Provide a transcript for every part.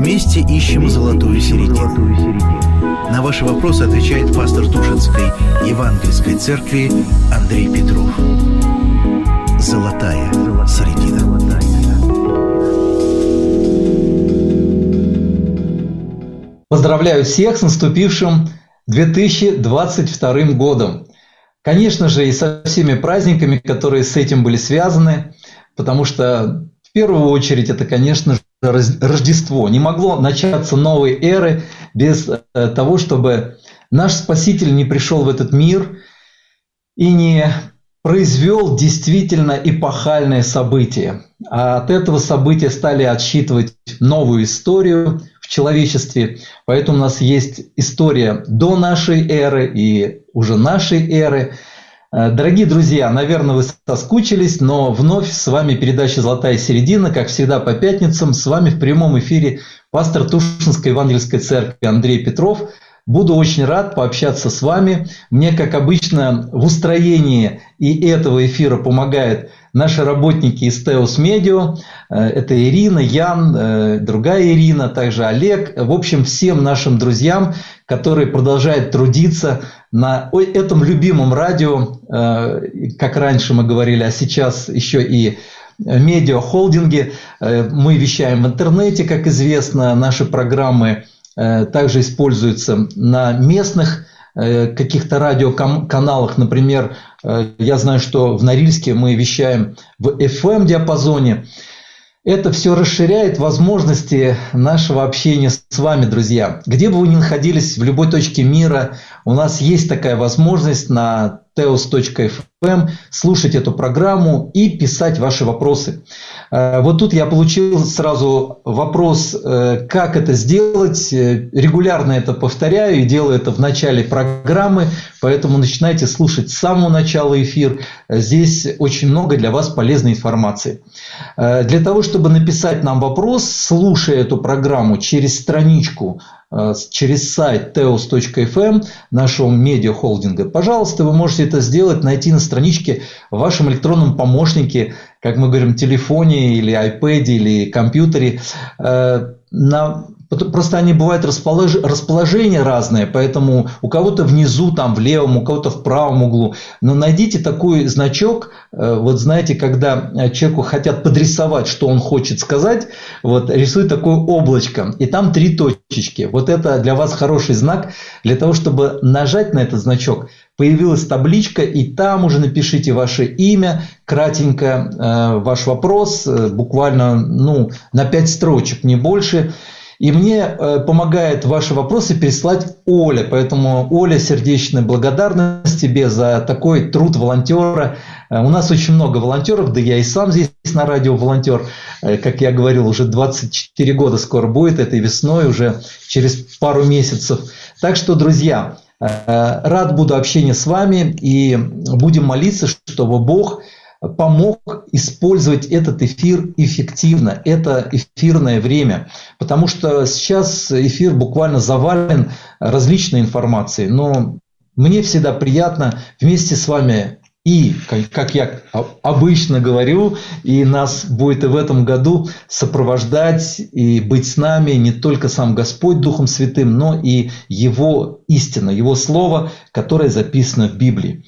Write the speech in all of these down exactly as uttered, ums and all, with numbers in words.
Вместе ищем золотую середину. На ваши вопросы отвечает пастор Тушинской Евангельской церкви Андрей Петров. Золотая середина. Поздравляю всех с наступившим две тысячи двадцать вторым годом. Конечно же, и со всеми праздниками, которые с этим были связаны, потому что в первую очередь это, конечно же, Рождество. Не могло начаться новой эры без того, чтобы наш Спаситель не пришел в этот мир и не произвел действительно эпохальное событие. А от этого события стали отсчитывать новую историю в человечестве. Поэтому у нас есть история до нашей эры и уже нашей эры. Дорогие друзья, наверное, вы соскучились, но вновь с вами передача «Золотая середина», как всегда по пятницам. С вами в прямом эфире пастор Тушинской Евангельской церкви Андрей Петров. Буду очень рад пообщаться с вами. Мне, как обычно, в устроении и этого эфира помогают наши работники из Теос Медио. Это Ирина, Ян, другая Ирина, также Олег. В общем, всем нашим друзьям, которые продолжают трудиться на этом любимом радио, как раньше мы говорили, а сейчас еще и медиахолдинги. Мы вещаем в интернете, как известно, наши программы также используются на местных каких-то радиоканалах. Например, я знаю, что в Норильске мы вещаем в эф эм-диапазоне. Это все расширяет возможности нашего общения с вами, друзья. Где бы вы ни находились, в любой точке мира, у нас есть такая возможность на теос точка эф эм слушать эту программу и писать ваши вопросы. Вот тут я получил сразу вопрос, как это сделать. Регулярно это повторяю и делаю это в начале программы, поэтому начинайте слушать с самого начала эфир. Здесь очень много для вас полезной информации. Для того, чтобы написать нам вопрос, слушая эту программу через страничку, через сайт теос точка эф эм нашего медиахолдинга, пожалуйста, вы можете это сделать, найти на страничке в вашем электронном помощнике, как мы говорим, телефоне или айпэде или компьютере. На... Просто они бывают располож... расположения разные, поэтому у кого-то внизу, там в левом, у кого-то в правом углу. Но найдите такой значок, вот знаете, когда человеку хотят подрисовать, что он хочет сказать, вот рисует такое облачко, и там три точечки. Вот это для вас хороший знак, для того, чтобы нажать на этот значок, появилась табличка, и там уже напишите ваше имя, кратенько ваш вопрос, буквально ну, на пять строчек, не больше. И мне помогает ваши вопросы переслать Оля. Поэтому, Оля, сердечная благодарность тебе за такой труд волонтера. У нас очень много волонтеров, да я и сам здесь на радио волонтер. Как я говорил, уже двадцать четыре года скоро будет, этой весной, уже через пару месяцев. Так что, друзья, рад буду общению с вами и будем молиться, чтобы Бог помог использовать этот эфир эффективно, это эфирное время, потому что сейчас эфир буквально завален различной информацией, но мне всегда приятно вместе с вами и, как я обычно говорю, и нас будет и в этом году сопровождать и быть с нами не только сам Господь Духом Святым, но и Его истина, Его Слово, которое записано в Библии.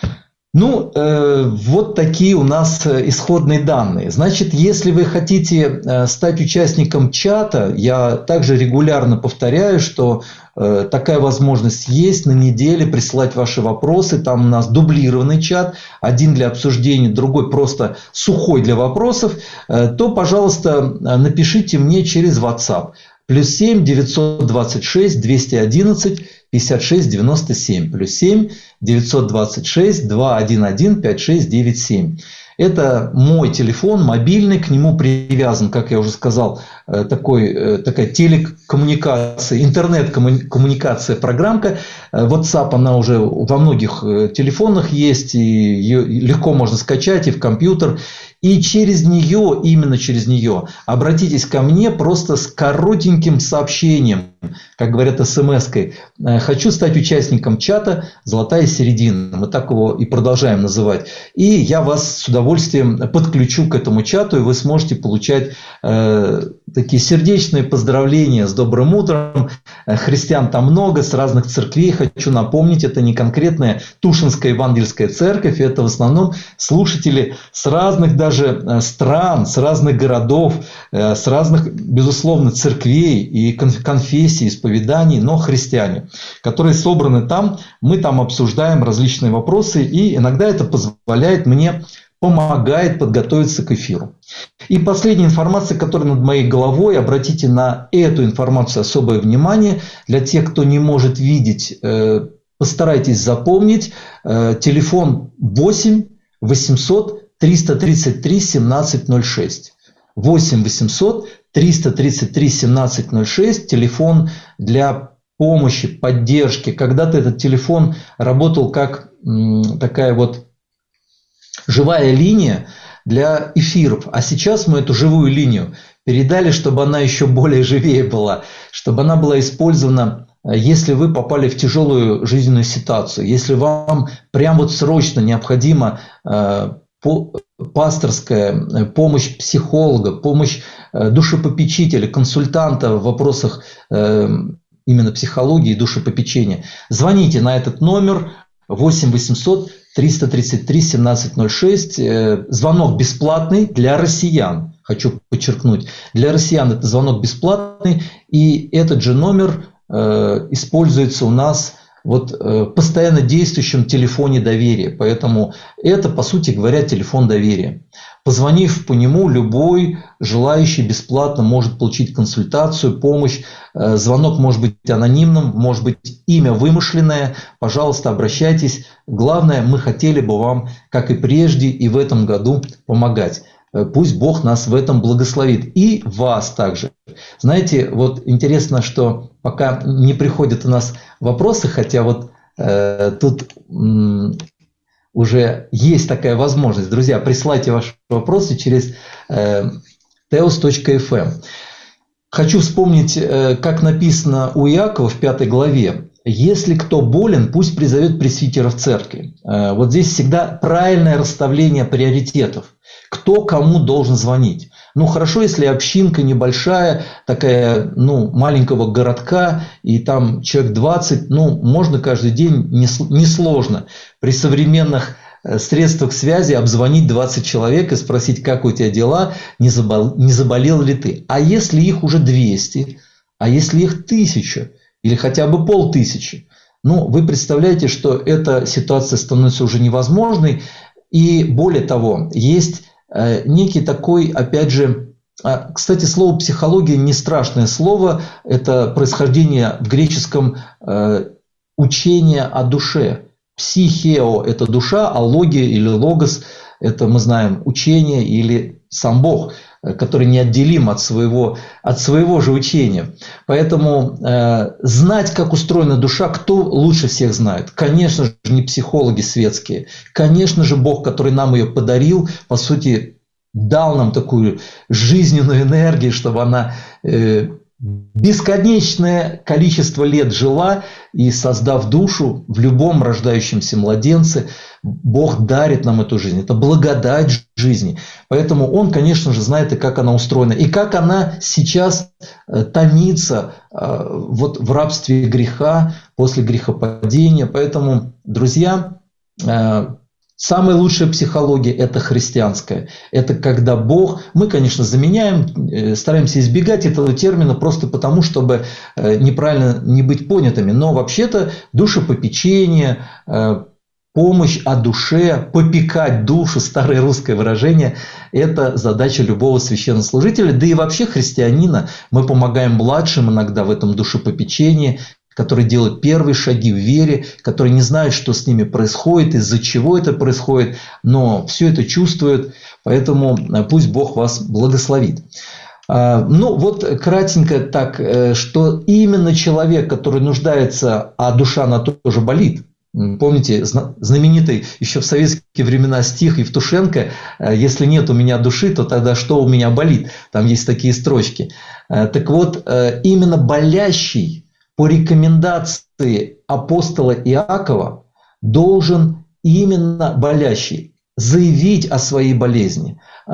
Ну, э, вот такие у нас исходные данные. Значит, если вы хотите э, стать участником чата, я также регулярно повторяю, что э, такая возможность есть на неделе присылать ваши вопросы. Там у нас дублированный чат, один для обсуждения, другой просто сухой для вопросов. Э, то, пожалуйста, напишите мне через WhatsApp. Плюс семь девятьсот двадцать шесть двести одиннадцать пятьдесят шесть девяносто семь. Плюс семь девятьсот двадцать шесть двести одиннадцать пятьдесят шесть девяносто семь. Это мой телефон мобильный, к нему привязан, как я уже сказал, такой, такая телекоммуникация, интернет-коммуникация, программка. WhatsApp, она уже во многих телефонах есть, и ее легко можно скачать и в компьютер. И через нее, именно через нее, обратитесь ко мне просто с коротеньким сообщением. как говорят смс-кой, хочу стать участником чата «Золотая середина». Мы так его и продолжаем называть. И я вас с удовольствием подключу к этому чату, и вы сможете получать э, такие сердечные поздравления с добрым утром. Христиан там много, с разных церквей. Хочу напомнить, это не конкретная Тушинская Евангельская церковь, это в основном слушатели с разных даже стран, с разных городов, с разных, безусловно, церквей и конфессий, исповеданий, но христиане, которые собраны там. Мы там обсуждаем различные вопросы, и иногда это позволяет мне, помогает подготовиться к эфиру. И последняя информация, которая над моей головой, обратите на эту информацию особое внимание. Для тех, кто не может видеть, постарайтесь запомнить. Телефон восемь восемьсот триста тридцать три семнадцать ноль шесть. восемь восемьсот триста тридцать три семнадцать ноль шесть. Телефон для помощи, поддержки. Когда-то этот телефон работал как такая вот живая линия для эфиров. А сейчас мы эту живую линию передали, чтобы она еще более живее была, чтобы она была использована, если вы попали в тяжелую жизненную ситуацию, если вам прям вот срочно необходима пасторская помощь психолога, помощь душепопечителя, консультанта в вопросах именно психологии и душепопечения. Звоните на этот номер восемь восемьсот триста тридцать три семнадцать ноль шесть. Звонок бесплатный для россиян. Хочу подчеркнуть, для россиян это звонок бесплатный, и этот же номер э, используется у нас вот э, постоянно действующем телефоне доверия. Поэтому это, по сути говоря, телефон доверия. Позвонив по нему, любой желающий бесплатно может получить консультацию, помощь. Э, звонок может быть анонимным, может быть имя вымышленное. Пожалуйста, обращайтесь. Главное, мы хотели бы вам, как и прежде, и в этом году помогать. Пусть Бог нас в этом благословит. И вас также. Знаете, вот интересно, что пока не приходят у нас вопросы, хотя вот э, тут м, уже есть такая возможность. Друзья, присылайте ваши вопросы через э, теос точка эф эм. Хочу вспомнить, э, как написано у Иакова в пятой главе. Если кто болен, пусть призовет пресвитера в церкви. Э, вот здесь всегда правильное расставление приоритетов. Кто кому должен звонить? Ну, хорошо, если общинка небольшая, такая, ну, маленького городка, и там человек двадцать, ну, можно каждый день, несложно. При современных средствах связи обзвонить двадцать человек и спросить, как у тебя дела, не забол, не заболел ли ты. А если их уже двести, а если их тысяча, или хотя бы полтысячи, ну, вы представляете, что эта ситуация становится уже невозможной. И более того, есть некий такой, опять же, кстати, слово «психология» не страшное слово, это происхождение в греческом учения о душе. Психео – это душа, а логия или логос – это, мы знаем, учение или сам Бог, который неотделим от своего, от своего же учения. Поэтому э, знать, как устроена душа, кто лучше всех знает? Конечно же, не психологи светские. Конечно же, Бог, который нам ее подарил, по сути, дал нам такую жизненную энергию, чтобы она э, бесконечное количество лет жила, и, создав душу в любом рождающемся младенце, Бог дарит нам эту жизнь. Это благодать жизни. Поэтому Он, конечно же, знает, и как она устроена, и как она сейчас томится вот в рабстве греха после грехопадения. Поэтому, друзья, самая лучшая психология – это христианская. Это когда Бог… Мы, конечно, заменяем, стараемся избегать этого термина просто потому, чтобы неправильно не быть понятыми. Но вообще-то душепопечение, помощь о душе, попекать душу, старое русское выражение – это задача любого священнослужителя. Да и вообще христианина. Мы помогаем младшим иногда в этом душепопечении, которые делают первые шаги в вере, которые не знают, что с ними происходит, из-за чего это происходит, но все это чувствуют, поэтому пусть Бог вас благословит. Ну вот кратенько так, что именно человек, который нуждается, а душа она тоже болит, Помните, знаменитый еще в советские времена стих Евтушенко: «Если нет у меня души, то тогда что у меня болит?» Там есть такие строчки. Так вот, именно болящий по рекомендации апостола Иакова должен, именно болящий, заявить о своей болезни,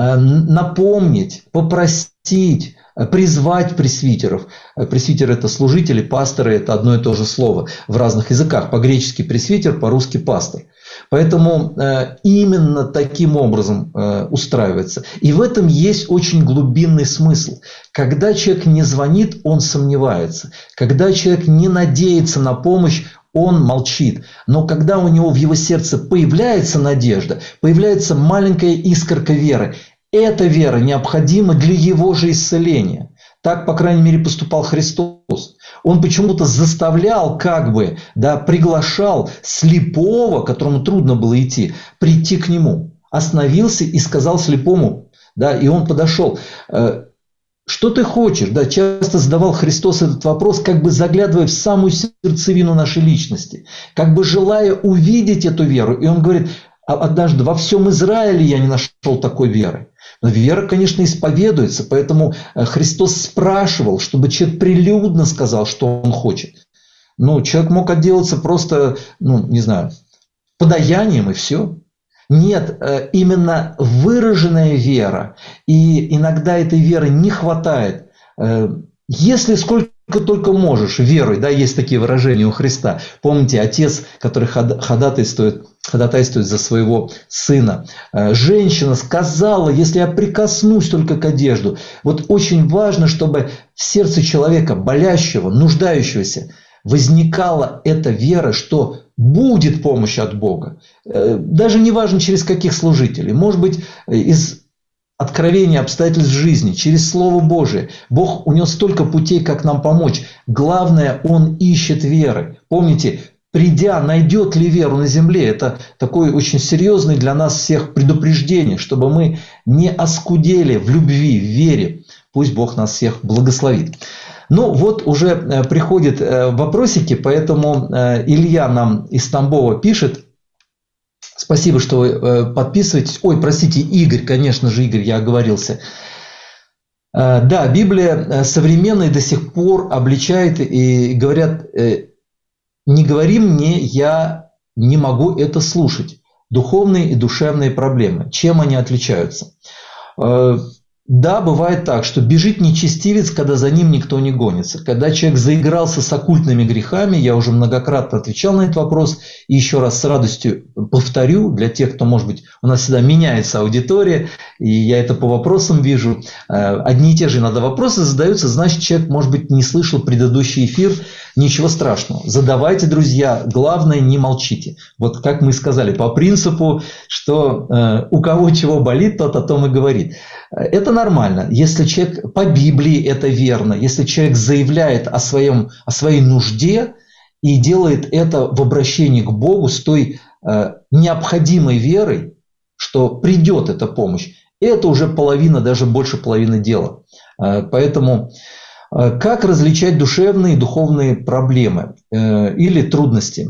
напомнить, попросить, призвать пресвитеров. Пресвитер – это служители, пасторы – это одно и то же слово в разных языках. По-гречески пресвитер, по-русски пастор. Поэтому именно таким образом устраивается. И в этом есть очень глубинный смысл. Когда человек не звонит, он сомневается. Когда человек не надеется на помощь, он молчит. Но когда у него в его сердце появляется надежда, появляется маленькая искорка веры, эта вера необходима для его же исцеления. Так, по крайней мере, поступал Христос. Он почему-то заставлял, как бы, да, приглашал слепого, которому трудно было идти, прийти к нему. Остановился и сказал слепому, да, и он подошел. Что ты хочешь? Да, часто задавал Христос этот вопрос, как бы заглядывая в самую сердцевину нашей личности, как бы желая увидеть эту веру. И он говорит: однажды во всем Израиле я не нашел такой веры. Но вера, конечно, исповедуется, поэтому Христос спрашивал, чтобы человек прилюдно сказал, что он хочет. Ну, человек мог отделаться просто, ну, не знаю, подаянием и все. Нет, именно выраженная вера, и иногда этой веры не хватает. Если сколько только можешь верой, да, есть такие выражения у Христа. Помните, отец, который ходатайствует, ходатайствует за своего сына. Женщина сказала: если я прикоснусь только к одежду. Вот очень важно, чтобы в сердце человека, болящего, нуждающегося, возникала эта вера, что будет помощь от Бога. Даже не важно, через каких служителей. Может быть, из откровения обстоятельств жизни, через Слово Божие. Бог унес столько путей, как нам помочь. Главное, Он ищет веры. Помните, придя, найдет ли веру на земле? Это такое очень серьезное для нас всех предупреждение, чтобы мы не оскудели в любви, в вере. Пусть Бог нас всех благословит. Ну вот уже приходят вопросики, поэтому Илья нам из Тамбова пишет. Спасибо, что вы подписываетесь. Ой, простите, Игорь, конечно же, Игорь, я оговорился. Да, Библия современная до сих пор обличает и говорят: не говори мне, я не могу это слушать. Духовные и душевные проблемы. Чем они отличаются? Да, бывает так, что бежит нечестивец, когда за ним никто не гонится. Когда человек заигрался с оккультными грехами, я уже многократно отвечал на этот вопрос, и еще раз с радостью повторю, для тех, кто, может быть, у нас всегда меняется аудитория, и я это по вопросам вижу. Одни и те же иногда вопросы задаются, значит, человек, может быть, не слышал предыдущий эфир. Ничего страшного. Задавайте, друзья, главное, не молчите. Вот как мы сказали, по принципу, что э, у кого чего болит, тот о том и говорит. Это нормально. Если человек, по Библии это верно, если человек заявляет о, своем, о своей нужде и делает это в обращении к Богу с той э, необходимой верой, что придет эта помощь, это уже половина, даже больше половины дела. Э, поэтому... Как различать душевные и духовные проблемы э, или трудности?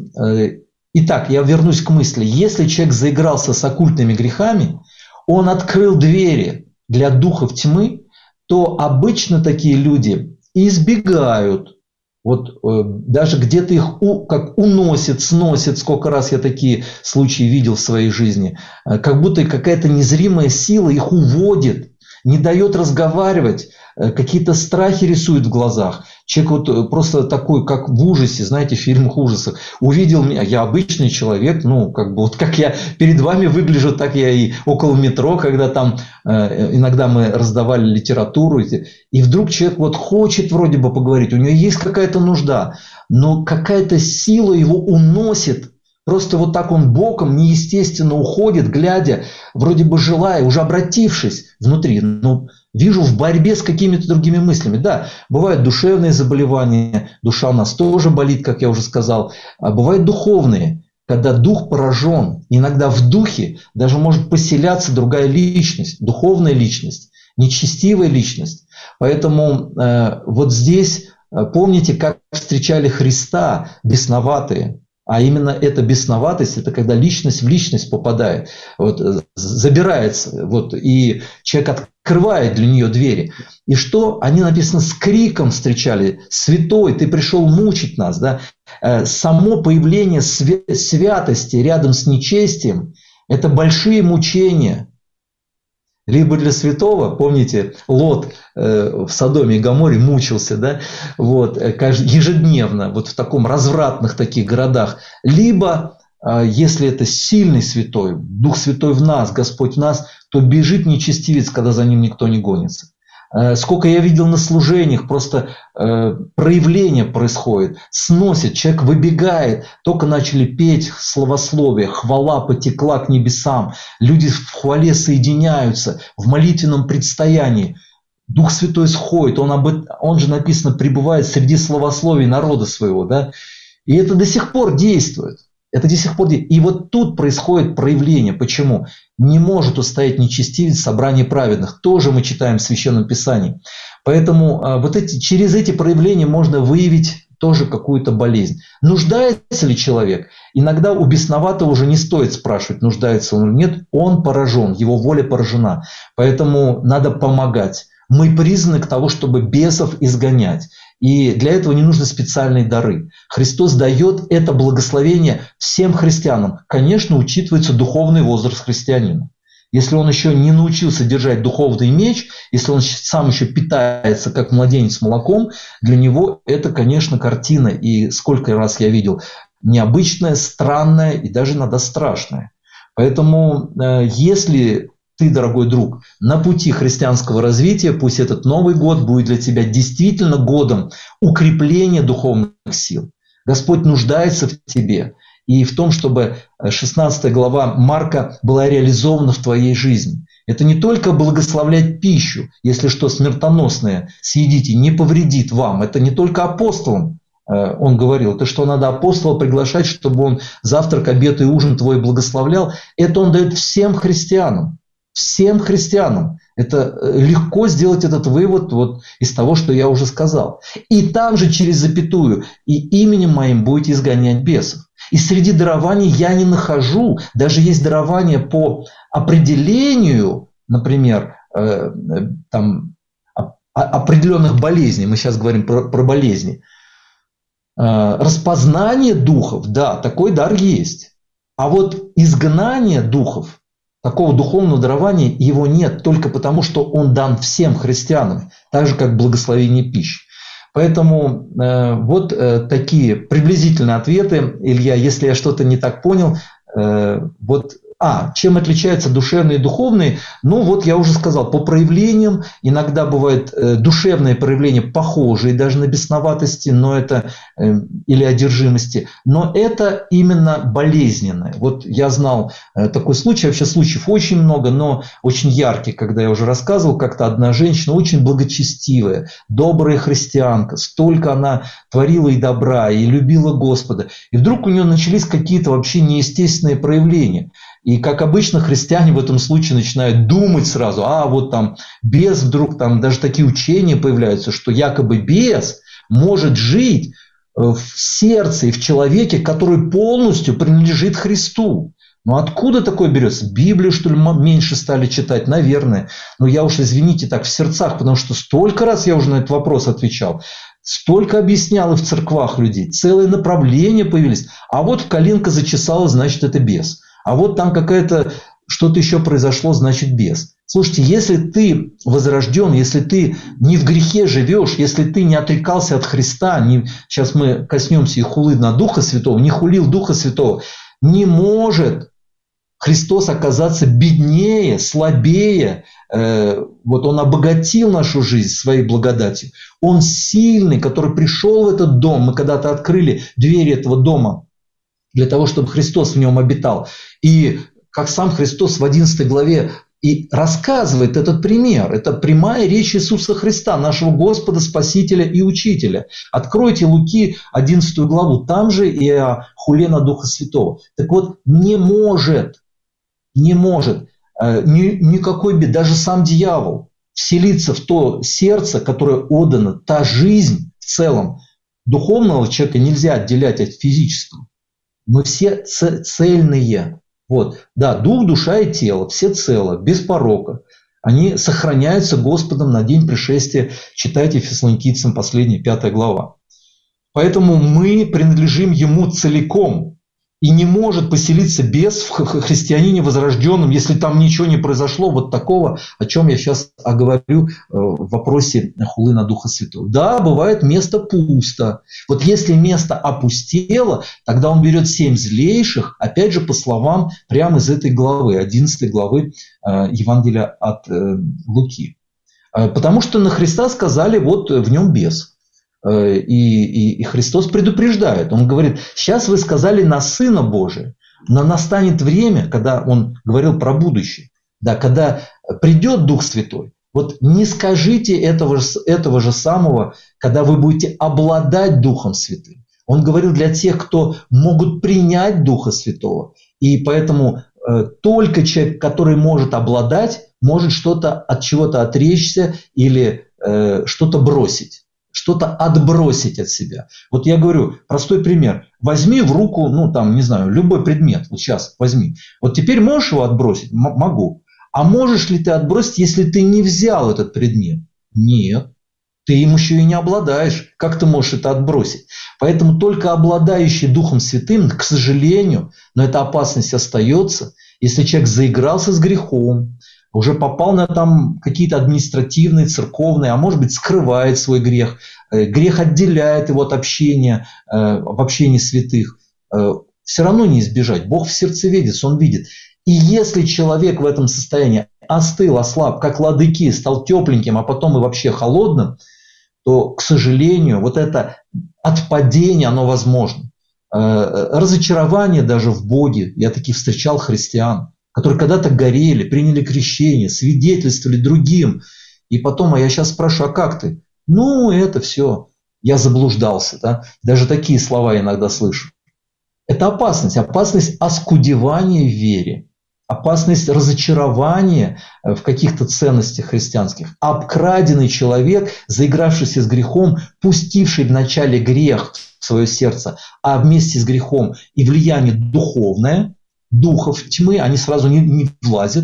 Итак, я вернусь к мысли. Если человек заигрался с оккультными грехами, он открыл двери для духов тьмы, то обычно такие люди избегают, вот э, даже где-то их у, как уносит, сносит, сколько раз я такие случаи видел в своей жизни, э, как будто какая-то незримая сила их уводит, не дает разговаривать, какие-то страхи рисует в глазах. Человек вот просто такой, как в ужасе, знаете, в фильмах ужасов. Увидел меня, я обычный человек, ну, как бы вот как я перед вами выгляжу, так я и около метро, когда там э, иногда мы раздавали литературу. И вдруг человек вот хочет вроде бы поговорить, у него есть какая-то нужда, но какая-то сила его уносит. Просто вот так он боком неестественно уходит, глядя, вроде бы желая, уже обратившись внутри. Ну, вижу в борьбе с какими-то другими мыслями. Да, бывают душевные заболевания, душа у нас тоже болит, как я уже сказал. А бывают духовные, когда дух поражен. Иногда в духе даже может поселяться другая личность, духовная личность, нечестивая личность. Поэтому э, вот здесь э, помните, как встречали Христа бесноватые. А именно эта бесноватость, это когда личность в личность попадает, вот, забирается, вот, и человек открывает для нее двери. И что? Они, написано, с криком встречали: «Святой, ты пришел мучить нас». Да? Само появление святости рядом с нечестием – это большие мучения. Либо для святого, помните, Лот в Содоме и Гоморе мучился, да, вот, ежедневно, вот в таком развратных таких городах. Либо, если это сильный святой, Дух Святой в нас, Господь в нас, то бежит нечестивец, когда за ним никто не гонится. Сколько я видел на служениях, просто э, проявление происходит, сносит, человек выбегает, только начали петь славословие, хвала потекла к небесам, люди в хвале соединяются, в молитвенном предстоянии. Дух Святой сходит, он, об, он же написано пребывает среди славословий народа своего, да? И это до сих пор действует. Это до сих пор действует. И вот тут происходит проявление. Почему? Не может устоять нечестивец в собрании праведных. Тоже мы читаем в Священном Писании. Поэтому вот эти, через эти проявления можно выявить тоже какую-то болезнь. Нуждается ли человек? Иногда у бесноватого уже не стоит спрашивать, нуждается он или нет. Он поражен, его воля поражена. Поэтому надо помогать. Мы призваны к тому, чтобы бесов изгонять. И для этого не нужны специальные дары. Христос дает это благословение всем христианам. Конечно, учитывается духовный возраст христианина. Если он еще не научился держать духовный меч, если он сам еще питается, как младенец, молоком, для него это, конечно, картина. И сколько раз я видел, необычная, странная и даже иногда страшная. Поэтому, если ты, дорогой друг, на пути христианского развития, пусть этот Новый год будет для тебя действительно годом укрепления духовных сил. Господь нуждается в тебе и в том, чтобы шестнадцатая глава Марка была реализована в твоей жизни. Это не только благословлять пищу, если что смертоносное съедите, не повредит вам. Это не только апостолам он говорил, это что надо апостола приглашать, чтобы он завтрак, обед и ужин твой благословлял. Это он дает всем христианам. Всем христианам. Это легко сделать этот вывод вот из того, что я уже сказал. И там же через запятую: «И именем моим будете изгонять бесов». И среди дарований я не нахожу, даже есть дарования по определению, например, э, там, определенных болезней, мы сейчас говорим про, про болезни. Э, распознание духов, да, такой дар есть. А вот изгнание духов, такого духовного дарования его нет, только потому, что он дан всем христианам, так же, как благословение пищи. Поэтому э, вот э, такие приблизительные ответы. Илья, если я что-то не так понял, э, вот... А, чем отличаются душевные и духовные? Ну, вот я уже сказал, по проявлениям. Иногда бывают э, душевные проявления, похожие даже на бесноватости, но это, э, или одержимости. Но это именно болезненное. Вот я знал э, такой случай, вообще случаев очень много, но очень яркий, когда я уже рассказывал, как-то одна женщина, очень благочестивая, добрая христианка, столько она творила и добра, и любила Господа. И вдруг у нее начались какие-то вообще неестественные проявления. И, как обычно, христиане в этом случае начинают думать сразу: а вот там бес, вдруг там даже такие учения появляются, что якобы бес может жить в сердце и в человеке, который полностью принадлежит Христу. Ну откуда такое берется? Библию, что ли, меньше стали читать? Наверное. Но я уж, извините, так в сердцах, потому что столько раз я уже на этот вопрос отвечал. Столько объяснял и в церквах людей. Целые направления появились. А вот коленка зачесала, значит, это бес. А вот там какая-то, что-то еще произошло, значит бес. Слушайте, если ты возрожден, если ты не в грехе живешь, если ты не отрекался от Христа, не, сейчас мы коснемся и хулы на Духа Святого, не хулил Духа Святого, не может Христос оказаться беднее, слабее. Э, вот Он обогатил нашу жизнь своей благодатью. Он сильный, который пришел в этот дом. Мы когда-то открыли двери этого дома для того, чтобы Христос в нем обитал. И как сам Христос в одиннадцатой главе и рассказывает этот пример. Это прямая речь Иисуса Христа, нашего Господа, Спасителя и Учителя. Откройте Луки одиннадцатую главу, там же и о хуле на Духа Святого. Так вот, не может, не может ни, никакой бед, даже сам дьявол, вселиться в то сердце, которое отдано, та жизнь в целом. Духовного человека нельзя отделять от физического. Мы все цельные. Вот. Да, дух, душа и тело, все целы, без порока. Они сохраняются Господом на день пришествия. Читайте Фессалоникийцам последняя, пятая глава. Поэтому мы принадлежим Ему целиком. И не может поселиться бес в христианине возрожденном, если там ничего не произошло вот такого, о чем я сейчас оговорю в вопросе хулы на Духа Святого. Да, бывает место пусто. Вот если место опустело, тогда он берет семь злейших, опять же по словам прямо из этой главы, одиннадцатой главы Евангелия от Луки. Потому что на Христа сказали, вот в нем бес. И, и, и Христос предупреждает. Он говорит, сейчас вы сказали на Сына Божия, но настанет время, когда Он говорил про будущее, да, когда придет Дух Святой. Вот не скажите этого, этого же самого, когда вы будете обладать Духом Святым. Он говорил для тех, кто могут принять Духа Святого. И поэтому э, только человек, который может обладать, может что-то от чего-то отречься или э, что-то бросить. Что-то отбросить от себя. Вот я говорю, простой пример. Возьми в руку, ну там, не знаю, любой предмет. Вот сейчас возьми. Вот теперь можешь его отбросить? М- могу. А можешь ли ты отбросить, если ты не взял этот предмет? Нет. Ты им еще и не обладаешь. Как ты можешь это отбросить? Поэтому только обладающий Духом Святым, к сожалению, но эта опасность остается, если человек заигрался с грехом, уже попал на там какие-то административные, церковные, а может быть скрывает свой грех. Грех отделяет его от общения, в общении святых. Все равно не избежать. Бог всерцеведец, Он видит. И если человек в этом состоянии остыл, ослаб, как ладыки, стал тепленьким, а потом и вообще холодным, то, к сожалению, вот это отпадение, оно возможно. Разочарование даже в Боге. Я таких встречал христиан, которые когда-то горели, приняли крещение, свидетельствовали другим. И потом, а я сейчас спрашиваю, а как ты? Ну, это все, я заблуждался. Да? Даже такие слова иногда слышу. Это опасность. Опасность оскудевания в вере. Опасность разочарования в каких-то ценностях христианских. Обкраденный человек, заигравшийся с грехом, пустивший вначале грех в свое сердце, а вместе с грехом и влияние духовное, духов тьмы, они сразу не, не влазят.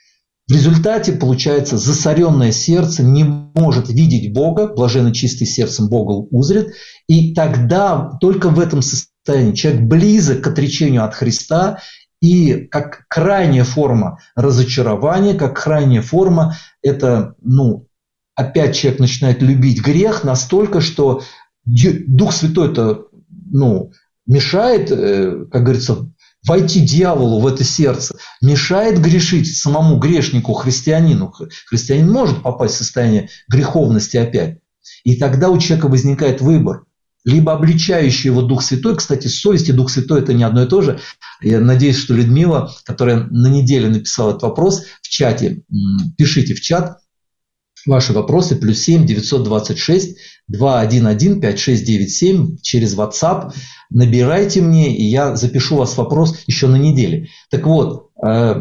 В результате получается засоренное сердце, не может видеть Бога, блаженно чистый сердцем Бога узрит, и тогда только в этом состоянии человек близок к отречению от Христа, и как крайняя форма разочарования, как крайняя форма, это, ну, опять человек начинает любить грех настолько, что Дух Святой-то, ну, мешает, как говорится, войти дьяволу в это сердце, мешает грешить самому грешнику, христианину. Христианин может попасть в состояние греховности опять. И тогда у человека возникает выбор. Либо обличающий его Дух Святой. Кстати, совесть и Дух Святой – это не одно и то же. Я надеюсь, что Людмила, которая на неделе написала этот вопрос в чате, пишите в чат ваши вопросы. Плюс семь девятьсот двадцать шесть двести одиннадцать пятьдесят шесть девяносто семь через WhatsApp. Набирайте мне, и я запишу у вас вопрос еще на неделе. Так вот,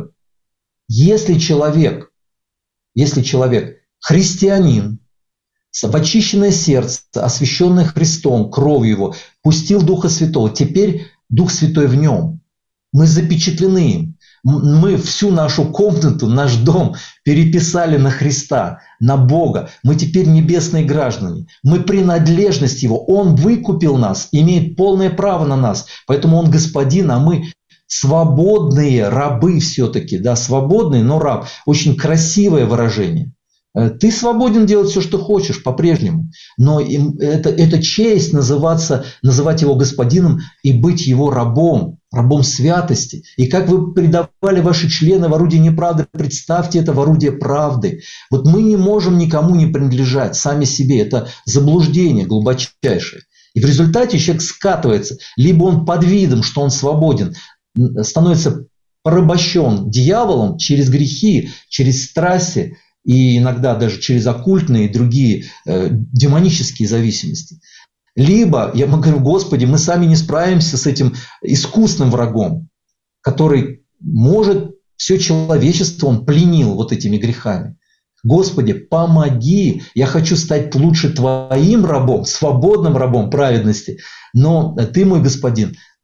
если человек, если человек христианин, в очищенное сердце, освященное Христом, кровью Его, пустил Духа Святого, теперь Дух Святой в нем. Мы запечатлены им. Мы всю нашу комнату, наш дом переписали на Христа, на Бога. Мы теперь небесные граждане. Мы принадлежность Его. Он выкупил нас, имеет полное право на нас. Поэтому Он господин, а мы свободные рабы все-таки. Да, свободные, но раб. Очень красивое выражение. Ты свободен делать все, что хочешь, по-прежнему. Но это, это честь называться, называть Его господином и быть Его рабом, рабом святости. И как вы предавали ваши члены в орудие неправды, представьте это в орудие правды. Вот мы не можем никому не принадлежать, сами себе. Это заблуждение глубочайшее. И в результате человек скатывается. Либо он под видом, что он свободен, становится порабощен дьяволом через грехи, через страсти, и иногда даже через оккультные и другие э, демонические зависимости. Либо, я говорю, Господи, мы сами не справимся с этим искусным врагом, который может все человечество, он пленил вот этими грехами. Господи, помоги, я хочу стать лучше Твоим рабом, свободным рабом праведности, но Ты, мой Господин,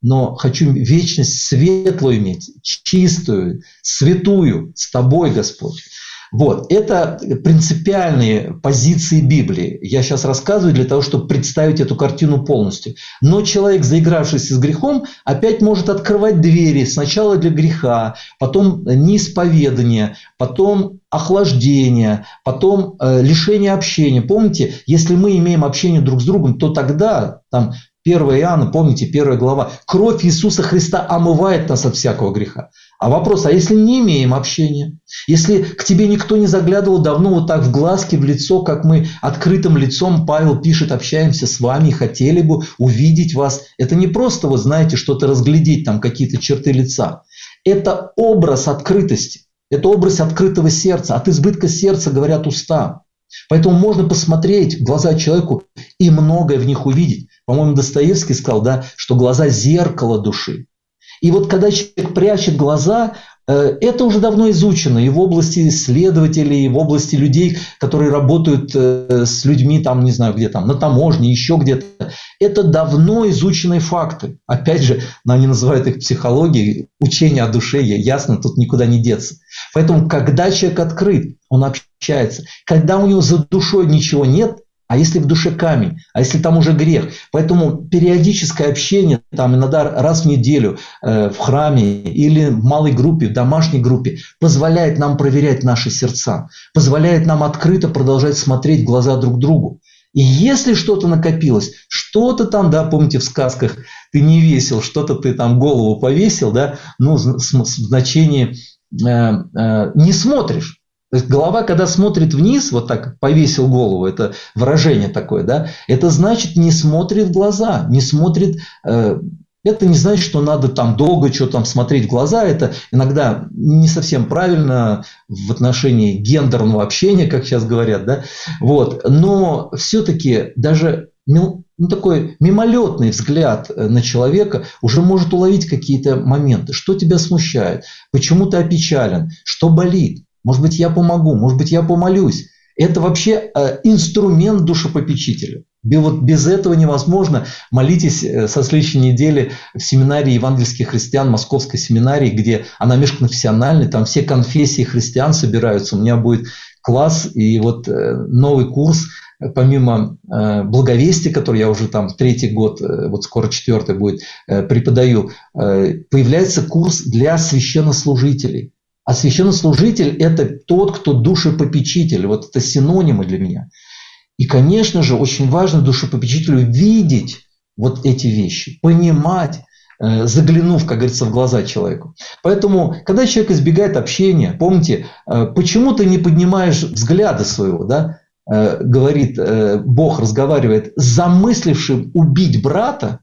но хочу вечность светлую иметь, чистую, святую с Тобой, Господь. Вот, это принципиальные позиции Библии. Я сейчас рассказываю для того, чтобы представить эту картину полностью. Но человек, заигравшийся с грехом, опять может открывать двери сначала для греха, потом неисповедание, потом охлаждение, потом э, лишение общения. Помните, если мы имеем общение друг с другом, то тогда, там, первое Иоанна, помните, первая глава, кровь Иисуса Христа омывает нас от всякого греха. А вопрос, а если не имеем общения? Если к тебе никто не заглядывал давно вот так в глазки, в лицо, как мы открытым лицом, Павел пишет, общаемся с вами, хотели бы увидеть вас. Это не просто, вы знаете, что-то разглядеть, там какие-то черты лица. Это образ открытости, это образ открытого сердца. От избытка сердца говорят уста. Поэтому можно посмотреть в глаза человеку и многое в них увидеть. По-моему, Достоевский сказал, да, что глаза – зеркало души. И вот когда человек прячет глаза, это уже давно изучено и в области исследователей, и в области людей, которые работают с людьми, там, не знаю, где там, на таможне, еще где-то. Это давно изученные факты. Опять же, они называют их психологией, учение о душе, ясно, тут никуда не деться. Поэтому, когда человек открыт, он общается. Когда у него за душой ничего нет, а если в душе камень, а если там уже грех. Поэтому периодическое общение, там иногда раз в неделю э, в храме или в малой группе, в домашней группе, позволяет нам проверять наши сердца, позволяет нам открыто продолжать смотреть в глаза друг другу. И если что-то накопилось, что-то там, да, помните в сказках, ты не весел, что-то ты там голову повесил, да, ну, в значении э, э, не смотришь. То есть голова, когда смотрит вниз, вот так повесил голову, это выражение такое, да, это значит не смотрит в глаза, не смотрит, э, это не значит, что надо там долго что-то там смотреть в глаза, это иногда не совсем правильно в отношении гендерного общения, как сейчас говорят, да, вот, но все-таки даже ну, такой мимолетный взгляд на человека уже может уловить какие-то моменты, что тебя смущает, почему ты опечален, что болит. Может быть, я помогу, может быть, я помолюсь. Это вообще э, инструмент душепопечителя. Вот без этого невозможно. Молитесь э, со следующей недели в семинарии евангельских христиан, московской семинарии, где она межконфессиональная, там все конфессии христиан собираются. У меня будет класс и вот э, новый курс, помимо э, благовестия, который я уже там третий год, э, вот скоро четвертый будет, э, преподаю, э, появляется курс для священнослужителей. А священнослужитель – это тот, кто душепопечитель. Вот это синонимы для меня. И, конечно же, очень важно душепопечителю видеть вот эти вещи, понимать, заглянув, как говорится, в глаза человеку. Поэтому, когда человек избегает общения, помните, почему ты не поднимаешь взгляда своего, да? Говорит Бог, разговаривает с замыслившим убить брата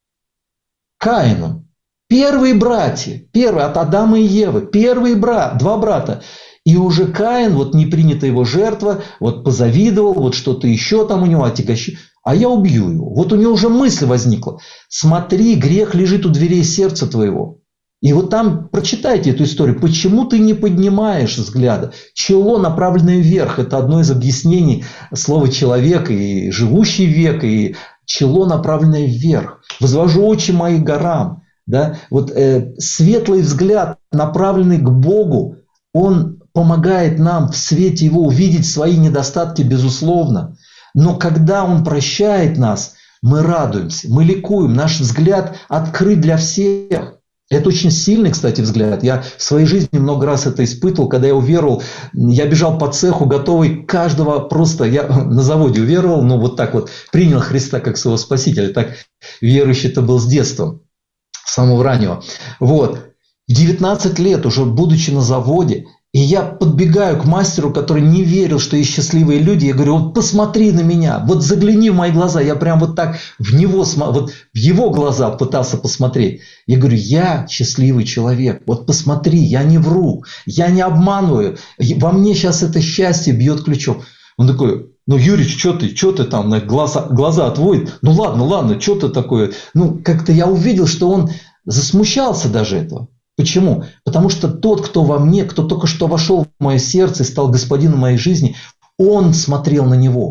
Каином. Первые братья, первые от Адама и Евы, первые брат, два брата. И уже Каин, вот не принята его жертва, вот позавидовал, вот что-то еще там у него отягощи. А я убью его. Вот у него уже мысль возникла. Смотри, грех лежит у дверей сердца твоего. И вот там прочитайте эту историю. Почему ты не поднимаешь взгляда? Чело, направленное вверх. Это одно из объяснений слова человека и живущий век, и чело, направленное вверх. Возвожу очи мои к горам. Да? Вот, э, светлый взгляд, направленный к Богу, он помогает нам в свете Его увидеть свои недостатки, безусловно. Но когда Он прощает нас, мы радуемся, мы ликуем, наш взгляд открыт для всех. Это очень сильный, кстати, взгляд. Я в своей жизни много раз это испытывал, когда я уверовал, я бежал по цеху, готовый каждого просто, я на заводе уверовал, но вот так вот принял Христа как своего Спасителя. Так верующий-то был с детства. Самого раннего. Вот. В девятнадцать лет, уже будучи на заводе, и я подбегаю к мастеру, который не верил, что есть счастливые люди. Я говорю, вот посмотри на меня, вот загляни в мои глаза. Я прям вот так в него, вот в его глаза пытался посмотреть. Я говорю, я счастливый человек. Вот посмотри, я не вру, я не обманываю. Во мне сейчас это счастье бьет ключом. Он такой, ну, Юрич, что ты, что ты там, на глаза, глаза отводит? Ну, ладно, ладно, что ты такое? Ну, как-то я увидел, что он засмущался даже этого. Почему? Потому что тот, кто во мне, кто только что вошел в мое сердце и стал господином моей жизни, он смотрел на него.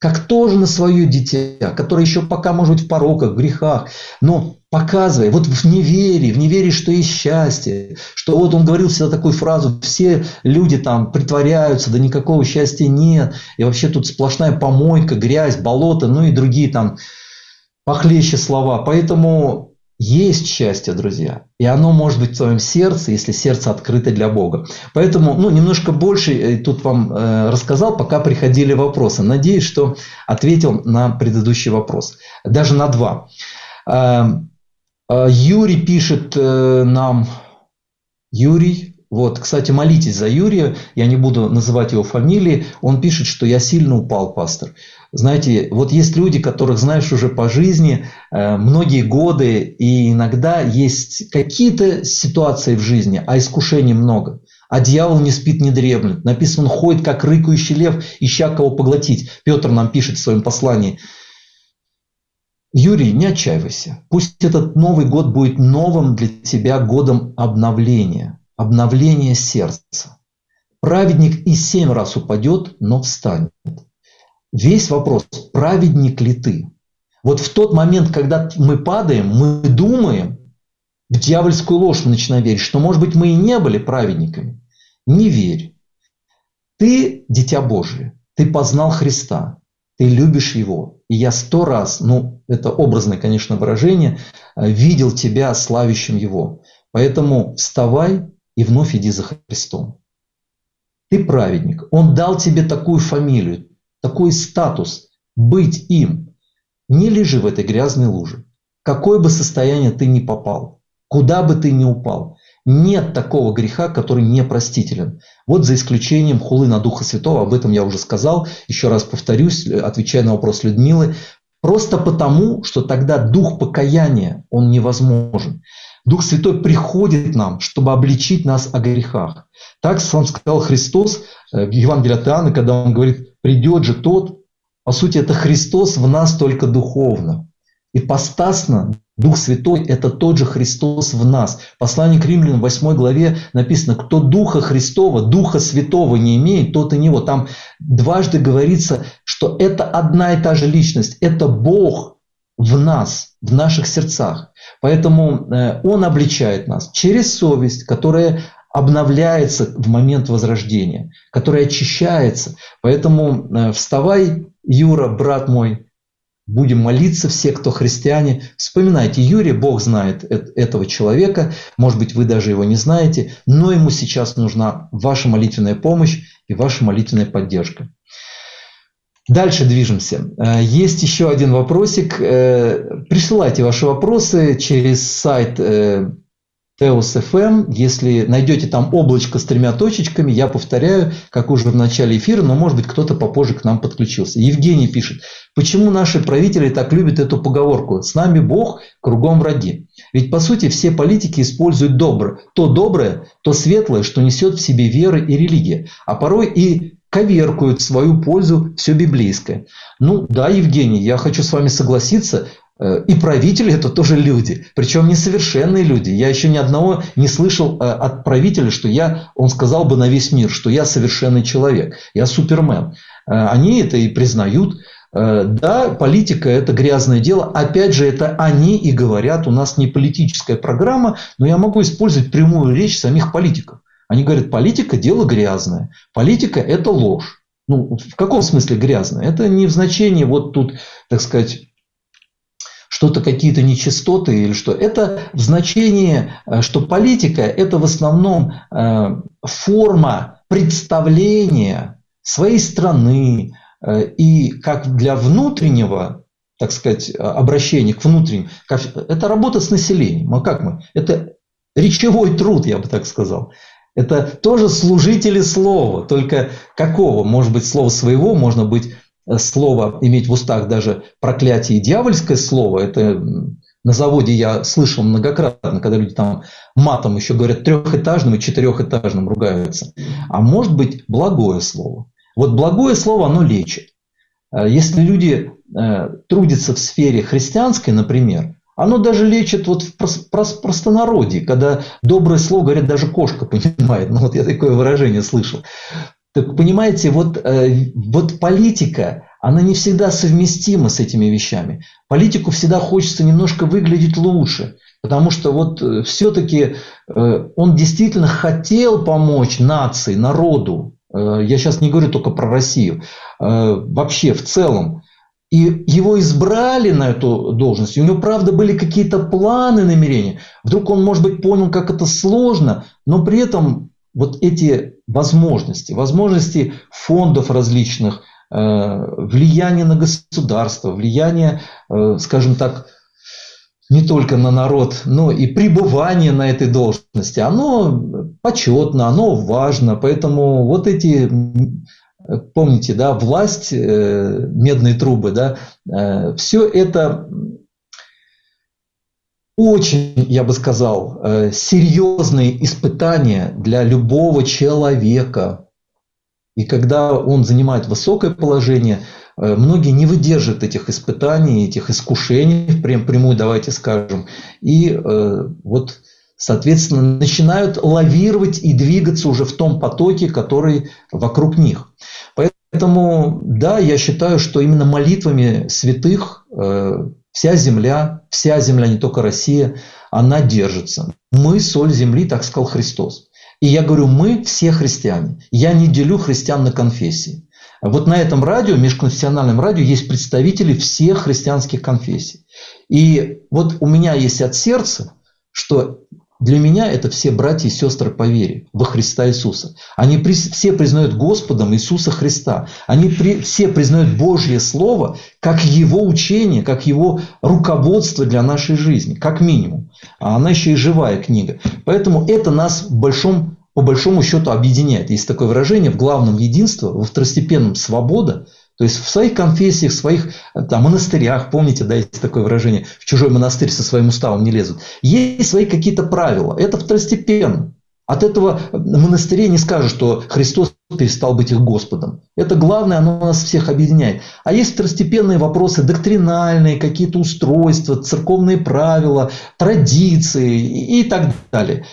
как тоже на свое дитя, которое еще пока может быть в пороках, в грехах, но показывая, вот в неверии, в неверии, что есть счастье, что вот он говорил всегда такую фразу, все люди там притворяются, да никакого счастья нет, и вообще тут сплошная помойка, грязь, болото, ну и другие там похлеще слова. Поэтому есть счастье, друзья, и оно может быть в твоем сердце, если сердце открыто для Бога. Поэтому, ну, немножко больше тут вам э, рассказал, пока приходили вопросы. Надеюсь, что ответил на предыдущий вопрос, даже на два. Э, э, Юрий пишет э, нам, Юрий, вот, кстати, молитесь за Юрия, я не буду называть его фамилии, он пишет, что я сильно упал, пастор. Знаете, вот есть люди, которых знаешь уже по жизни э, многие годы, и иногда есть какие-то ситуации в жизни, а искушений много. А дьявол не спит, не дремлет. Написано, он ходит, как рыкающий лев, ища кого поглотить. Петр нам пишет в своем послании. Юрий, не отчаивайся. Пусть этот Новый год будет новым для тебя годом обновления. Обновления сердца. Праведник и семь раз упадет, но встанет. Весь вопрос, праведник ли ты? Вот в тот момент, когда мы падаем, мы думаем, в дьявольскую ложь мы начинаем верить, что, может быть, мы и не были праведниками. Не верь. Ты дитя Божие, ты познал Христа, ты любишь Его. И я сто раз, ну, это образное, конечно, выражение, видел тебя славящим Его. Поэтому вставай и вновь иди за Христом. Ты праведник. Он дал тебе такую фамилию, такой статус, быть им. Не лежи в этой грязной луже. В какое бы состояние ты ни попал, куда бы ты ни упал, нет такого греха, который непростителен. Вот за исключением хулы на Духа Святого, об этом я уже сказал, еще раз повторюсь, отвечая на вопрос Людмилы, просто потому, что тогда дух покаяния, он невозможен. Дух Святой приходит к нам, чтобы обличить нас о грехах. Так сам сказал Христос в Евангелии от Иоанна, когда он говорит, придет же тот, по сути, это Христос в нас только духовно. Ипостасно Дух Святой – это тот же Христос в нас. Послание к Римлянам в восьмой главе написано, кто Духа Христова, Духа Святого не имеет, тот и него. Там дважды говорится, что это одна и та же личность, это Бог в нас, в наших сердцах. Поэтому Он обличает нас через совесть, которая обновляется в момент возрождения, которая очищается. Поэтому вставай, Юра, брат мой, будем молиться все, кто христиане. Вспоминайте Юрия, Бог знает этого человека, может быть, вы даже его не знаете, но ему сейчас нужна ваша молитвенная помощь и ваша молитвенная поддержка. Дальше движемся. Есть еще один вопросик. Присылайте ваши вопросы через сайт Теос эф эм. Если найдете там облачко с тремя точечками, я повторяю, как уже в начале эфира, но может быть кто-то попозже к нам подключился. Евгений пишет, почему наши правители так любят эту поговорку «С нами Бог, кругом враги». Ведь по сути все политики используют добро, то доброе, то светлое, что несет в себе вера и религия, а порой и коверкуют в свою пользу все библейское. Ну да, Евгений, я хочу с вами согласиться, и правители – это тоже люди, причем несовершенные люди. Я еще ни одного не слышал от правителя, что я, он сказал бы на весь мир, что я совершенный человек, я супермен. Они это и признают. Да, политика – это грязное дело. Опять же, это они и говорят, у нас не политическая программа, но я могу использовать прямую речь самих политиков. Они говорят, политика – дело грязное, политика – это ложь. Ну, в каком смысле грязное? Это не в значении вот тут, так сказать, что-то какие-то нечистоты или что. Это в значении, что политика – это в основном форма представления своей страны и как для внутреннего, так сказать, обращения к внутреннему. Это работа с населением. А как мы? Это речевой труд, я бы так сказал. Это тоже служители слова, только какого? Может быть, слово своего, можно быть слово, иметь в устах даже проклятие и дьявольское слово. Это на заводе я слышал многократно, когда люди там матом еще говорят трехэтажным и четырехэтажным ругаются. А может быть, благое слово. Вот благое слово, оно лечит. Если люди трудятся в сфере христианской, например, оно даже лечит вот в простонародье, когда доброе слово, говорят, даже кошка понимает. Ну вот я такое выражение слышал. Так понимаете, вот, вот политика, она не всегда совместима с этими вещами. Политику всегда хочется немножко выглядеть лучше, потому что вот все-таки он действительно хотел помочь нации, народу. Я сейчас не говорю только про Россию, вообще в целом. И его избрали на эту должность, и у него, правда, были какие-то планы, намерения. Вдруг он, может быть, понял, как это сложно, но при этом вот эти возможности, возможности фондов различных, влияние на государство, влияние, скажем так, не только на народ, но и пребывание на этой должности, оно почетно, оно важно. Поэтому вот эти... Помните, да, власть, э, медные трубы, да, э, все это очень, я бы сказал, э, серьезные испытания для любого человека. И когда он занимает высокое положение, э, многие не выдержат этих испытаний, этих искушений, прям прямую, давайте скажем, и э, вот, соответственно, начинают лавировать и двигаться уже в том потоке, который вокруг них. Поэтому, да, я считаю, что именно молитвами святых э, вся земля, вся земля, не только Россия, она держится. Мы соль земли, так сказал Христос. И я говорю, мы все христиане. Я не делю христиан на конфессии. Вот на этом радио, межконфессиональном радио, есть представители всех христианских конфессий. И вот у меня есть от сердца, что для меня это все братья и сестры по вере во Христа Иисуса. Они при, все признают Господом Иисуса Христа. Они при, все признают Божье Слово как Его учение, как Его руководство для нашей жизни, как минимум. А она еще и живая книга. Поэтому это нас в большом, по большому счету объединяет. Есть такое выражение: в главном единство, во второстепенном свобода. То есть в своих конфессиях, в своих там, монастырях, помните, да, есть такое выражение, в чужой монастырь со своим уставом не лезут. Есть свои какие-то правила, это второстепенно. От этого монастырей не скажешь, что Христос перестал быть их Господом. Это главное, оно нас всех объединяет. А есть второстепенные вопросы, доктринальные, какие-то устройства, церковные правила, традиции и так далее.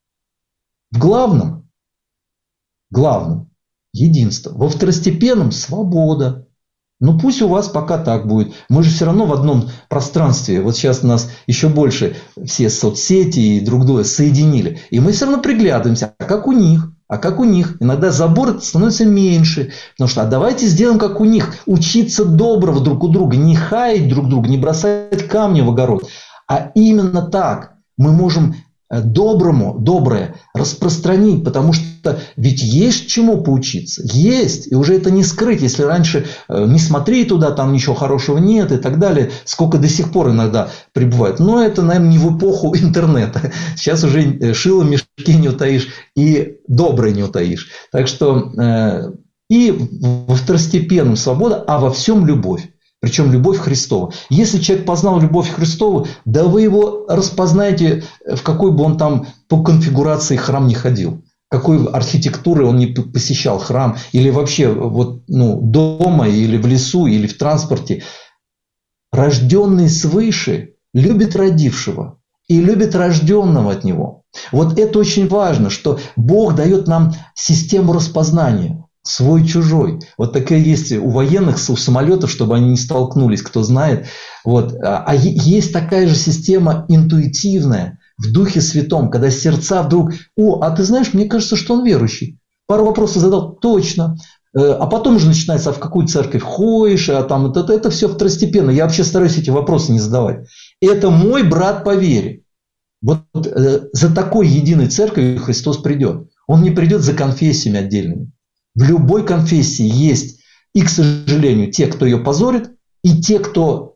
В главном, главном, единство. Во второстепенном – свобода. Ну пусть у вас пока так будет. Мы же все равно в одном пространстве. Вот сейчас нас еще больше все соцсети и друг друга соединили. И мы все равно приглядываемся. А как у них? А как у них? Иногда забор становится меньше. Потому что а давайте сделаем как у них. Учиться доброго друг у друга. Не хаять друг друга, не бросать камни в огород. А именно так мы можем доброму, доброе распространить, потому что ведь есть чему поучиться, есть, и уже это не скрыть, если раньше э, не смотри туда, там ничего хорошего нет и так далее, сколько до сих пор иногда прибывает, но это, наверное, не в эпоху интернета, сейчас уже шило в мешке не утаишь и доброе не утаишь, так что э, и во второстепенном свобода, а во всем любовь. Причем любовь Христова. Если человек познал любовь Христову, да вы его распознаете, в какой бы он там по конфигурации храм не ходил. Какой архитектуры он не посещал храм. Или вообще вот, ну, дома, или в лесу, или в транспорте. Рожденный свыше любит родившего. И любит рожденного от него. Вот это очень важно, что Бог дает нам систему распознания. Свой-чужой. Вот такая есть у военных, у самолетов, чтобы они не столкнулись, кто знает. Вот. А есть такая же система интуитивная в Духе Святом, когда сердца вдруг: о, а ты знаешь, мне кажется, что он верующий. Пару вопросов задал, точно. А потом уже начинается, а в какую церковь ходишь, а там это, это все второстепенно. Я вообще стараюсь эти вопросы не задавать. Это мой брат по вере. Вот за такой единой церковью Христос придет. Он не придет за конфессиями отдельными. В любой конфессии есть и, к сожалению, те, кто ее позорит, и те, кто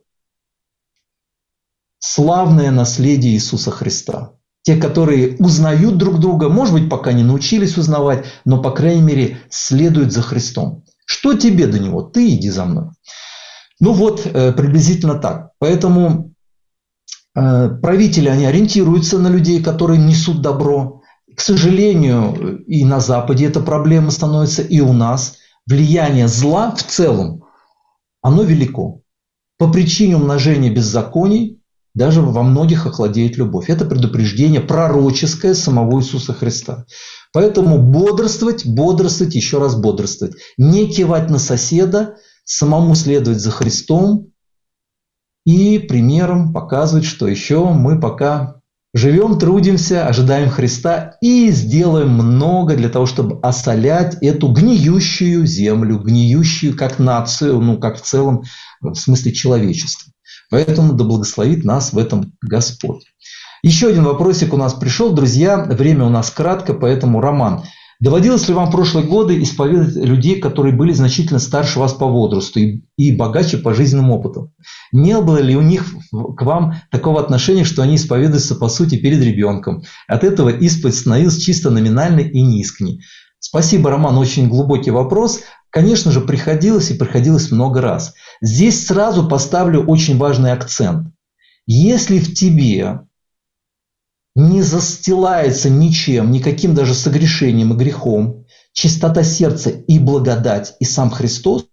славное наследие Иисуса Христа. Те, которые узнают друг друга, может быть, пока не научились узнавать, но, по крайней мере, следуют за Христом. Что тебе до Него? Ты иди за мной. Ну вот, приблизительно так. Поэтому правители, они ориентируются на людей, которые несут добро. К сожалению, и на Западе эта проблема становится, и у нас. Влияние зла в целом, оно велико. По причине умножения беззаконий даже во многих охладеет любовь. Это предупреждение пророческое самого Иисуса Христа. Поэтому бодрствовать, бодрствовать, еще раз бодрствовать. Не кивать на соседа, самому следовать за Христом и примером показывать, что еще мы пока живем, трудимся, ожидаем Христа и сделаем много для того, чтобы осолять эту гниющую землю, гниющую как нацию, ну как в целом, в смысле человечества. Поэтому да благословит нас в этом Господь. Еще один вопросик у нас пришел, друзья. Время у нас кратко, поэтому, Роман, доводилось ли вам в прошлые годы исповедовать людей, которые были значительно старше вас по возрасту и, и богаче по жизненным опытам? Не было ли у них к вам такого отношения, что они исповедуются по сути перед ребенком? От этого исповедь становилась чисто номинальной и низкой. Спасибо, Роман, очень глубокий вопрос. Конечно же, приходилось и приходилось много раз. Здесь сразу поставлю очень важный акцент. Если в тебе не застилается ничем, никаким даже согрешением и грехом, чистота сердца и благодать, и сам Христос,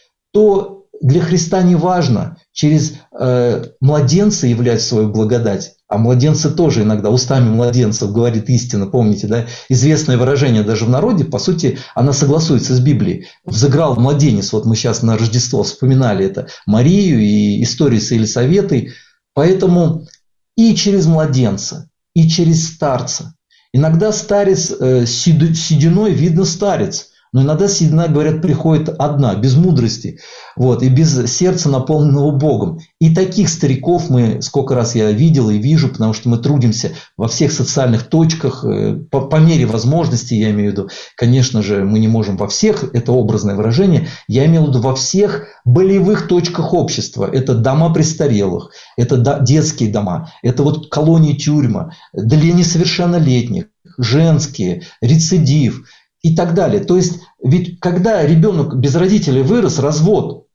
то для Христа не важно через э, младенца являть свою благодать, а младенцы тоже иногда устами младенцев говорит истина, помните, да? Известное выражение даже в народе, по сути, она согласуется с Библией. Взыграл младенец, вот мы сейчас на Рождество вспоминали это, Марию и историю с Елисаветой, поэтому и через младенца, и через старца. Иногда старец, э, сединой видно старец, но иногда седина, говорят, приходит одна, без мудрости, вот, и без сердца, наполненного Богом. И таких стариков мы, сколько раз я видел и вижу, потому что мы трудимся во всех социальных точках, э, по, по мере возможности, я имею в виду, конечно же, мы не можем во всех, это образное выражение, я имею в виду во всех болевых точках общества. Это дома престарелых, это детские дома, это вот колонии, тюрьма, для несовершеннолетних, женские, рецидив и так далее. То есть, ведь когда ребенок без родителей вырос, развод,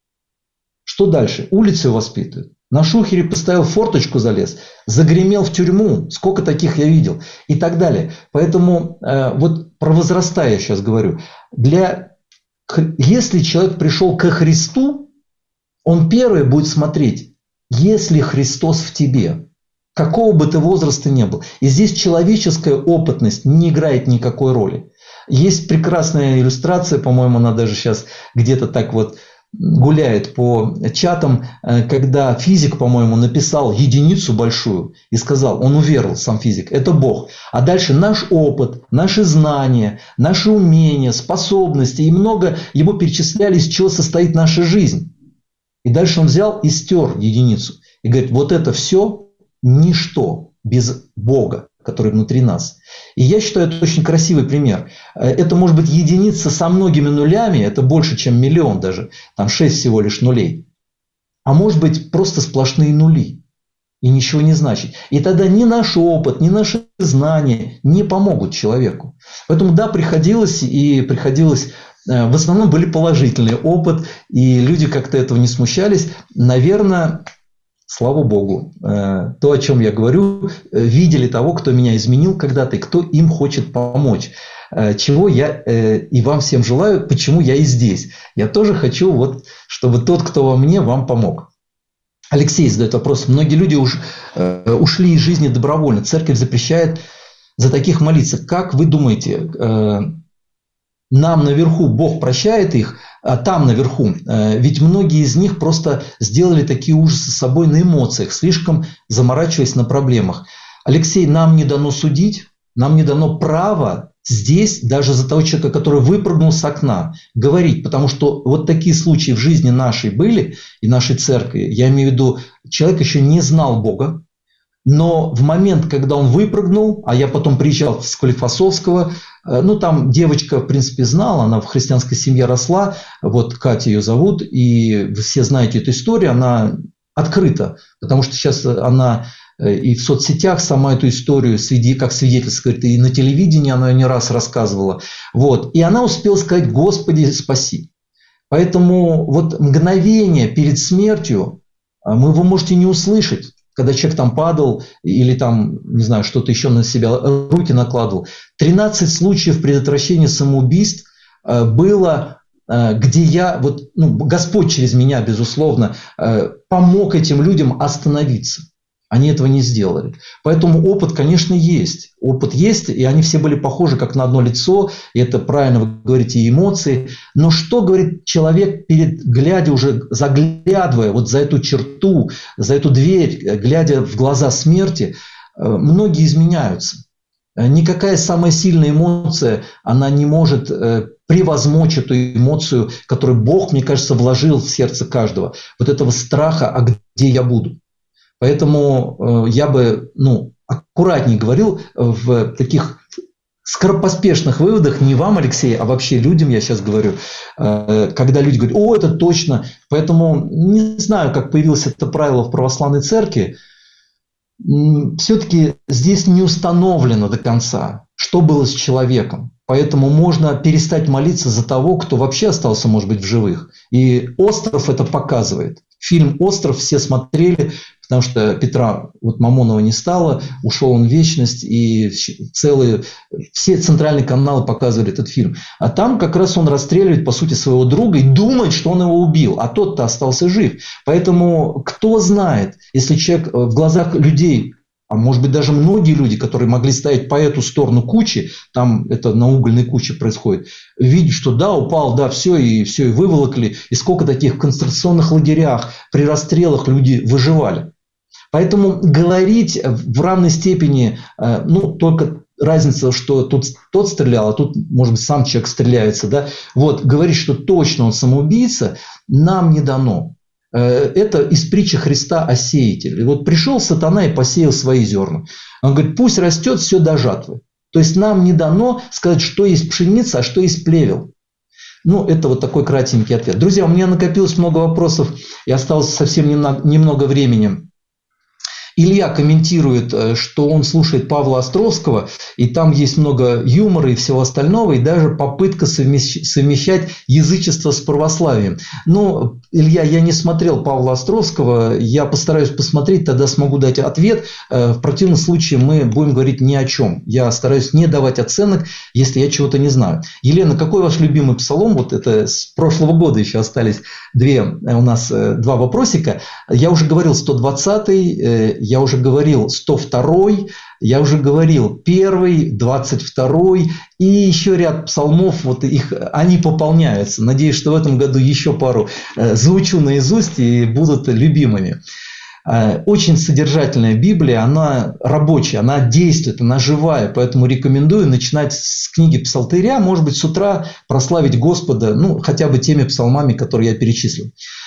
что дальше? Улицу воспитывают. На шухере поставил форточку, залез, загремел в тюрьму. Сколько таких я видел. И так далее. Поэтому э, вот про возраста я сейчас говорю. Для, если человек пришел ко Христу, он первый будет смотреть, есть ли Христос в тебе. Какого бы ты возраста ни был. И здесь человеческая опытность не играет никакой роли. Есть прекрасная иллюстрация, по-моему, она даже сейчас где-то так вот гуляет по чатам, когда физик, по-моему, написал единицу большую и сказал, он уверовал, сам физик, это Бог. А дальше наш опыт, наши знания, наши умения, способности и много ему перечисляли, из чего состоит наша жизнь. И дальше он взял и стер единицу. И говорит, вот это все ничто без Бога, который внутри нас. И я считаю, это очень красивый пример. Это может быть единица со многими нулями, это больше, чем миллион даже, там шесть всего лишь нулей. А может быть просто сплошные нули. И ничего не значит. И тогда ни наш опыт, ни наши знания не помогут человеку. Поэтому да, приходилось и приходилось... В основном были положительный опыт, и люди как-то этого не смущались. Наверное... Слава Богу, то, о чем я говорю, видели того, кто меня изменил когда-то и кто им хочет помочь. Чего я и вам всем желаю, почему я и здесь. Я тоже хочу, вот, чтобы тот, кто во мне, вам помог. Алексей задает вопрос. Многие люди уж ушли из жизни добровольно. Церковь запрещает за таких молиться. Как вы думаете, нам наверху Бог прощает их, а там наверху? Ведь многие из них просто сделали такие ужасы с собой на эмоциях, слишком заморачиваясь на проблемах. Алексей, нам не дано судить, нам не дано право здесь, даже за того человека, который выпрыгнул с окна, говорить. Потому что вот такие случаи в жизни нашей были, и нашей церкви. Я имею в виду, человек еще не знал Бога, но в момент, когда он выпрыгнул, а я потом приезжал с Склифосовского, ну там девочка, в принципе, знала, она в христианской семье росла, вот Катя ее зовут, и вы все знаете эту историю, она открыта, потому что сейчас она и в соцсетях сама эту историю как свидетельство, говорит, и на телевидении она ее не раз рассказывала. Вот. И она успела сказать: «Господи, спаси». Поэтому вот мгновение перед смертью вы можете не услышать, когда человек там падал или там, не знаю, что-то еще на себя руки накладывал. тринадцать случаев предотвращения самоубийств было, где я, вот, ну, Господь через меня, безусловно, помог этим людям остановиться. Они этого не сделали. Поэтому опыт, конечно, есть. Опыт есть, и они все были похожи как на одно лицо. И это правильно вы говорите, и эмоции. Но что говорит человек, перед, глядя уже, заглядывая вот за эту черту, за эту дверь, глядя в глаза смерти, многие изменяются. Никакая самая сильная эмоция, она не может превозмочь эту эмоцию, которую Бог, мне кажется, вложил в сердце каждого. Вот этого страха, а где я буду. Поэтому я бы ну, аккуратнее говорил в таких скоропоспешных выводах, не вам, Алексей, а вообще людям, я сейчас говорю, когда люди говорят, о, это точно. Поэтому не знаю, как появилось это правило в православной церкви. Все-таки здесь не установлено до конца, что было с человеком. Поэтому можно перестать молиться за того, кто вообще остался, может быть, в живых. И «Остров» это показывает. Фильм «Остров» все смотрели, потому что Петра вот Мамонова не стало, ушел он в вечность, и целые, все центральные каналы показывали этот фильм. А там как раз он расстреливает, по сути, своего друга и думает, что он его убил, а тот-то остался жив. Поэтому кто знает, если человек в глазах людей, а может быть даже многие люди, которые могли стоять по эту сторону кучи, там это на угольной куче происходит, видят, что да, упал, да, все, и все, и выволокли. И сколько таких в концентрационных лагерях, при расстрелах люди выживали. Поэтому говорить в равной степени, ну, только разница, что тут тот стрелял, а тут, может быть, сам человек стреляется, да, вот, говорить, что точно он самоубийца, нам не дано. Это из притчи Христа о сеятеле. Вот пришел сатана и посеял свои зерна. Он говорит, пусть растет все до жатвы. То есть нам не дано сказать, что есть пшеница, а что есть плевел. Ну, это вот такой кратенький ответ. Друзья, у меня накопилось много вопросов, и осталось совсем немного времени. Илья комментирует, что он слушает Павла Островского, и там есть много юмора и всего остального, и даже попытка совмещать язычество с православием. Но, Илья, я не смотрел Павла Островского, я постараюсь посмотреть, тогда смогу дать ответ. В противном случае мы будем говорить ни о чем. Я стараюсь не давать оценок, если я чего-то не знаю. Елена, какой ваш любимый псалом? Вот это с прошлого года еще остались две, у нас два вопросика. Я уже говорил сто двадцатый, я уже говорил сто второй, я уже говорил первый, двадцать второй и еще ряд псалмов, вот их, они пополняются. Надеюсь, что в этом году еще пару заучу наизусть и будут любимыми. Очень содержательная Библия, она рабочая, она действует, она живая, поэтому рекомендую начинать с книги Псалтыря, может быть, с утра прославить Господа, ну, хотя бы теми псалмами, которые я перечислил.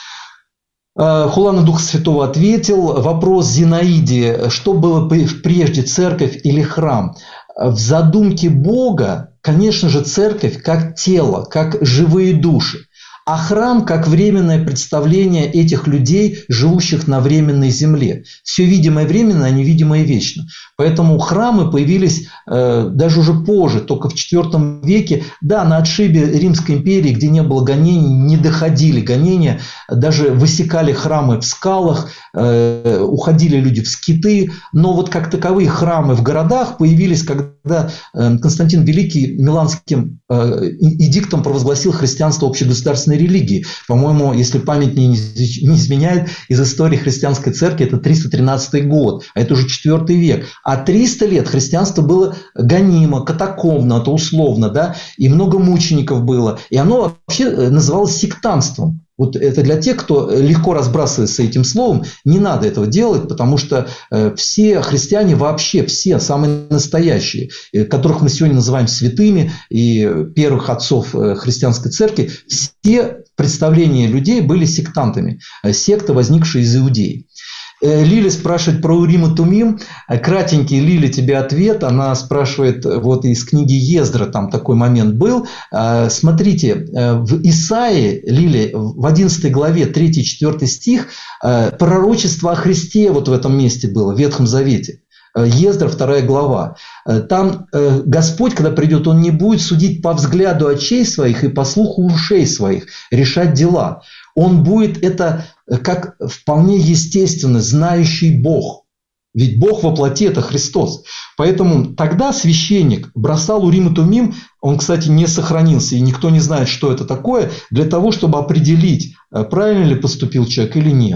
Хулана Духа Святого ответил. Вопрос Зинаиде. Что было прежде, церковь или храм? В задумке Бога, конечно же, церковь как тело, как живые души. А храм как временное представление этих людей, живущих на временной земле. Все видимое временно, а невидимое вечно. Поэтому храмы появились э, даже уже позже, только в четвёртом веке. Да, на отшибе Римской империи, где не было гонений, не доходили гонения. Даже высекали храмы в скалах, э, уходили люди в скиты. Но вот как таковые храмы в городах появились, когда э, Константин Великий миланским э, эдиктом провозгласил христианство общегосударственной религии. По-моему, если память не изменяет, из истории христианской церкви это триста тринадцатый год, а это уже четвёртый век. А триста лет христианство было гонимо, катакомбно, это условно, да, и много мучеников было. И оно вообще называлось сектантством. Вот это для тех, кто легко разбрасывается этим словом, не надо этого делать, потому что все христиане вообще, все самые настоящие, которых мы сегодня называем святыми и первых отцов христианской церкви, все представления людей были сектантами, секта, возникшая из Иудеи. Лили спрашивает про Урим и Тумим. Кратенький, Лили, тебе ответ. Она спрашивает, вот из книги Ездра там такой момент был. Смотрите, в Исаии, Лили, в одиннадцатой главе, третий-четвёртый стих, пророчество о Христе вот в этом месте было, в Ветхом Завете. Ездра, вторая глава. Там Господь, когда придет, Он не будет судить по взгляду очей своих и по слуху ушей своих, решать дела. Он будет это как вполне естественно знающий Бог. Ведь Бог во плоти – это Христос. Поэтому тогда священник бросал Урим и Тумим, он, кстати, не сохранился, и никто не знает, что это такое, для того, чтобы определить, правильно ли поступил человек или нет.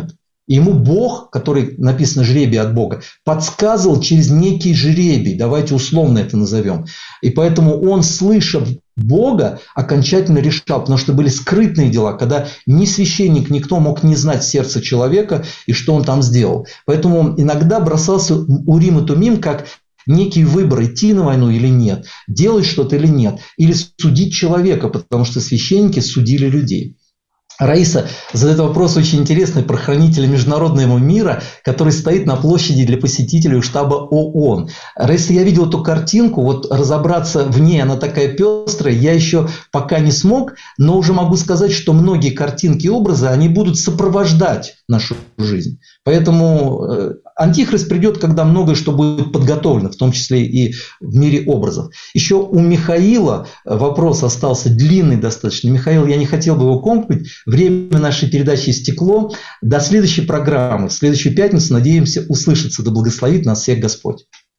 И ему Бог, который написано жребий от Бога, подсказывал через некий жребий, давайте условно это назовем. И поэтому он, слыша Бога, окончательно решал, потому что были скрытные дела, когда ни священник, никто мог не знать сердце человека и что он там сделал. Поэтому он иногда бросался Урим и Тумим как некий выбор, идти на войну или нет, делать что-то или нет, или судить человека, потому что священники судили людей. Раиса задает вопрос очень интересный про хранителя международного мира, который стоит на площади для посетителей у штаба ООН. Раиса, я видел эту картинку, вот разобраться в ней, она такая пестрая, я еще пока не смог, но уже могу сказать, что многие картинки и образы, они будут сопровождать нашу жизнь. Поэтому Антихрист придет, когда многое что будет подготовлено, в том числе и в мире образов. Еще у Михаила вопрос остался длинный достаточно. Михаил, я не хотел бы его комкнуть. Время нашей передачи истекло. До следующей программы. В следующую пятницу надеемся услышаться. Да благословит нас всех Господь.